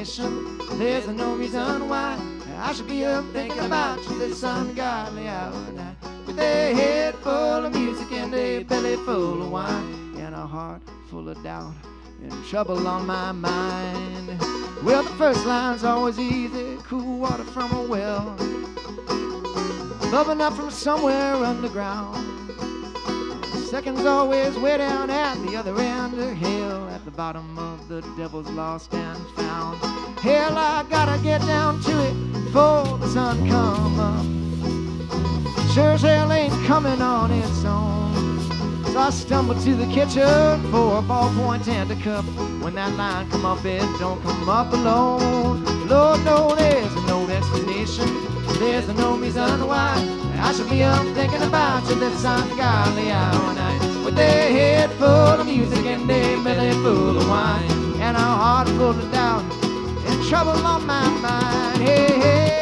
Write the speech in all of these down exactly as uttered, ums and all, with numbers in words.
explanation. There's no reason why I should be up thinking about you this ungodly hour night. With a head full of music and a belly full of wine, and a heart full of doubt and trouble on my mind. Well, the first line's always easy, cool water from a well, bubbling up from somewhere underground. The second's always way down at the other end of hell, at the bottom of the devil's lost and found. Hell, I gotta get down to it before the sun come up. Sure as hell ain't coming on its own. So I stumbled to the kitchen for a ballpoint and a cup. When that line come up, it don't come up alone. Lord, no, there's no explanation. There's no reason why I should be up thinking about you this ungodly hour night. With a head full of music and a belly full of wine, and a heart full of doubt and trouble on my mind. Hey, hey.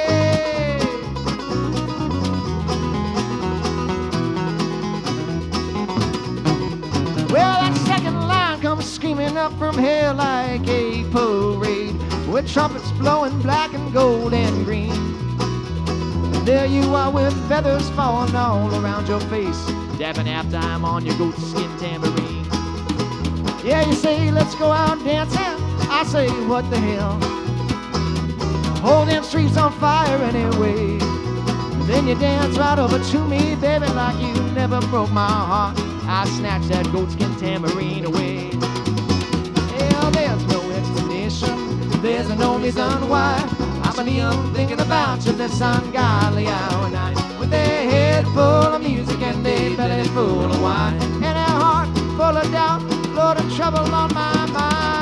Well, that second line comes screaming up from hell like a parade, with trumpets blowing black and gold and green. And there you are with feathers falling all around your face, dapping halftime on your goat skin tambourine. Yeah, you say, let's go out dancing. I say, what the hell? Hold them streets on fire anyway. Then you dance right over to me, baby, like you never broke my heart. I snatched that goatskin tambourine away. Hell, there's no explanation. There's no reason why I'm young thinking about you this ungodly hour night. With a head full of music and a belly full of wine, and a heart full of doubt, Lord, of trouble on my mind.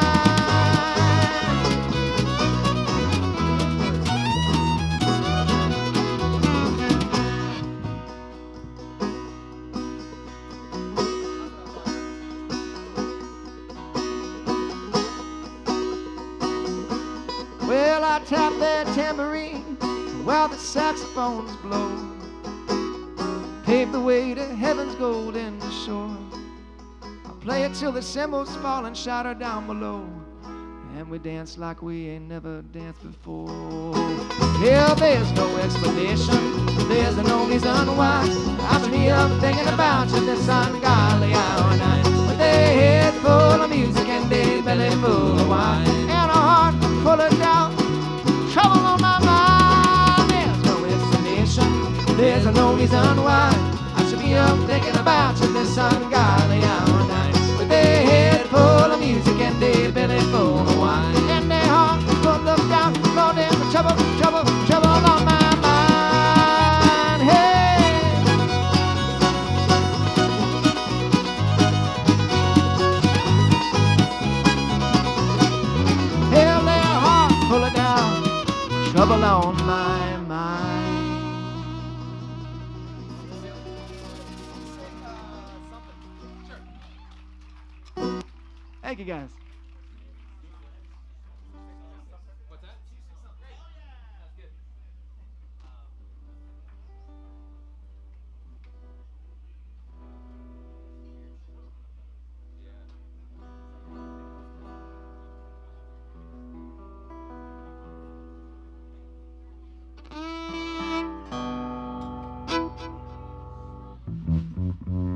Well, I tap that tambourine while the saxophones blow, pave the way to heaven's golden shore. I play it till the cymbals fall and shatter down below, and we dance like we ain't never danced before. Hell, there's no explanation. There's no reason why I should be up thinking about you this ungodly hour night. With a head full of music and a belly full of wine, and a heart full of doubt, trouble on my mind. There's no explanation. There's no reason why I should be up thinking about you this ungodly hour night. With a head full of music and a belly full of wine, and a heart full of doubt, Lord, there's trouble, trouble, trouble on my mind. Hey! Hell, there's a heart full of doubt, trouble on my mind. Thank you, guys. What's that? That's good. Yeah.